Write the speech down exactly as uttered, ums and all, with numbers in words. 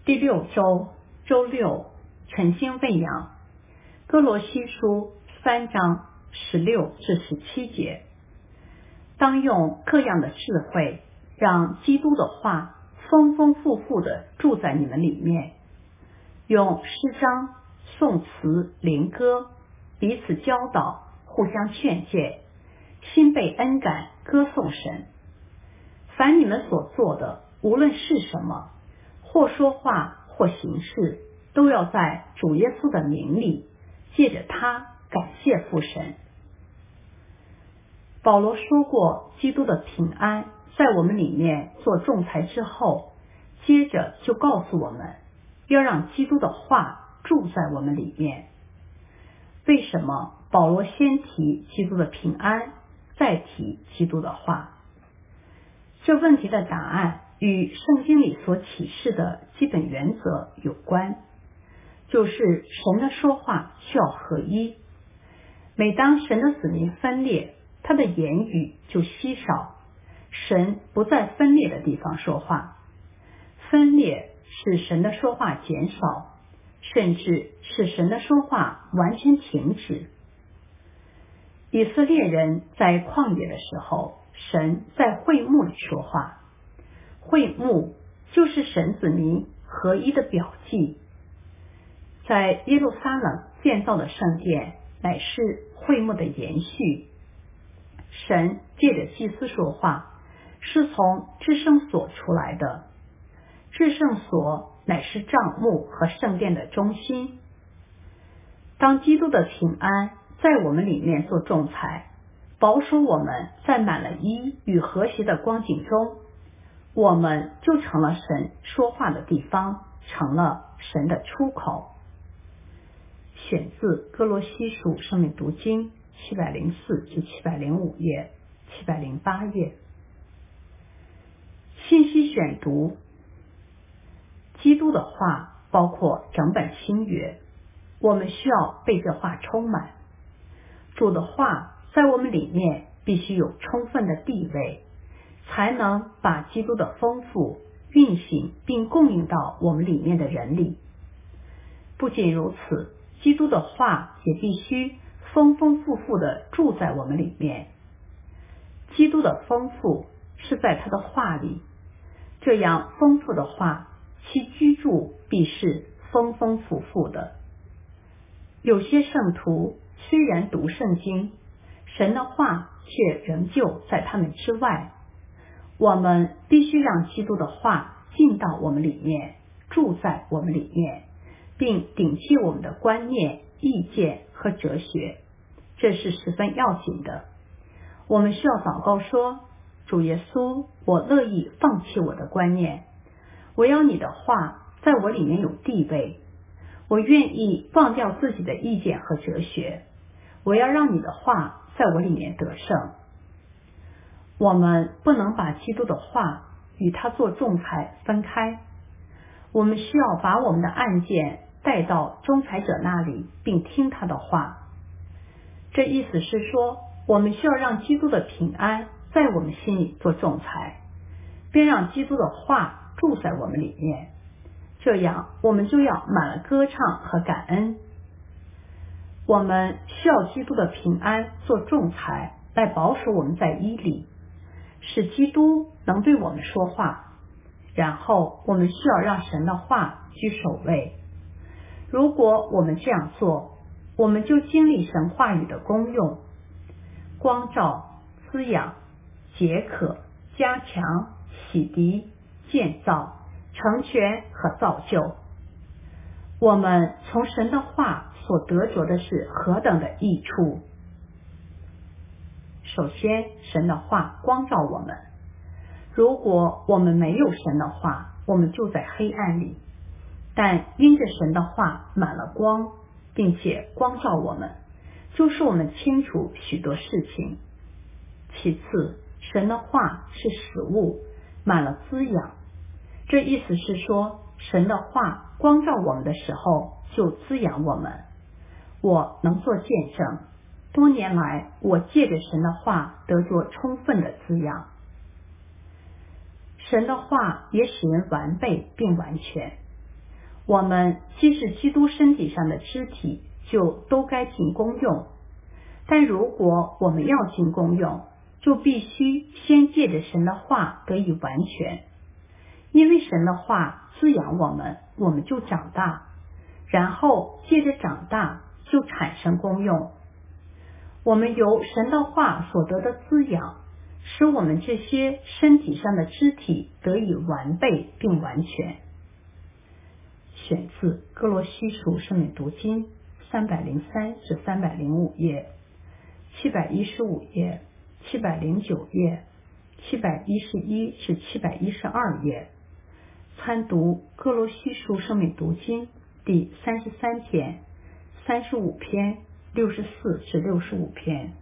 第六周周六晨星喂养，哥罗西书三章十六至十七节。当用各样的智慧，让基督的话丰丰富富的住在你们里面，用诗章、颂词、灵歌彼此教导，互相劝诫，心被恩感，歌颂神。凡你们所做的，无论是什么，或说话或行事，都要在主耶稣的名里，借着他感谢父神。保罗说过，基督的平安在我们里面做仲裁之后，接着就告诉我们要让基督的话住在我们里面。为什么保罗先提基督的平安，再提基督的话？这问题的答案与圣经里所启示的基本原则有关，就是神的说话需要合一。每当神的子民分裂，他的言语就稀少，神不在分裂的地方说话。分裂使神的说话减少，甚至使神的说话完全停止。以色列人在旷野的时候，神在会幕里说话。会幕就是神子民合一的表记。在耶路撒冷建造的圣殿乃是会幕的延续。神借着祭司说话，是从至圣所出来的。至圣所乃是帐幕和圣殿的中心。当基督的平安在我们里面做仲裁，保守我们在满了一与和谐的光景中，我们就成了神说话的地方，成了神的出口。选自哥罗西书生命读经七百零四至七百零五页，七百零八页。信息选读。基督的话包括整本新约，我们需要被这话充满。主的话在我们里面必须有充分的地位，才能把基督的丰富运行并供应到我们里面的人里。不仅如此，基督的话也必须丰丰富富的住在我们里面。基督的丰富是在他的话里，这样丰富的话，其居住必是丰丰富富的。有些圣徒虽然读圣经，神的话却仍旧在他们之外。我们必须让基督的话进到我们里面，住在我们里面，并顶替我们的观念、意见和哲学，这是十分要紧的。我们需要祷告说，主耶稣，我乐意放弃我的观念，我要你的话在我里面有地位，我愿意忘掉自己的意见和哲学，我要让你的话在我里面得胜。我们不能把基督的话与他做仲裁分开，我们需要把我们的案件带到仲裁者那里，并听他的话。这意思是说，我们需要让基督的平安在我们心里做仲裁，并让基督的话住在我们里面，这样我们就要满了歌唱和感恩。我们需要基督的平安做仲裁，来保守我们在一里，使基督能对我们说话。然后我们需要让神的话居首位。如果我们这样做，我们就经历神话语的功用，光照、滋养、解渴、加强、洗涤、建造、成全和造就。我们从神的话所得着的是何等的益处。首先，神的话光照我们。如果我们没有神的话，我们就在黑暗里，但因着神的话满了光，并且光照我们，就使我们清楚许多事情。其次，神的话是食物，满了滋养。这意思是说，神的话光照我们的时候就滋养我们。我能做见证，多年来我借着神的话得着充分的滋养。神的话也使人完备并完全。 我们既是基督身体上的肢体，就都该尽功用。但如果我们要尽功用，就必须先借着神的话得以完全。因为神的话滋养我们，我们就长大，然后借着长大就产生功用。我们由神的话所得的滋养，使我们这些身体上的肢体得以完备并完全。选自哥罗西书圣灵读经三百零三至三百零五页，七百一十五页，七百零九页，七百一十一至七百一十二页。参读哥罗西书圣灵读经第三十三篇、三十五篇、六十四至六十五篇。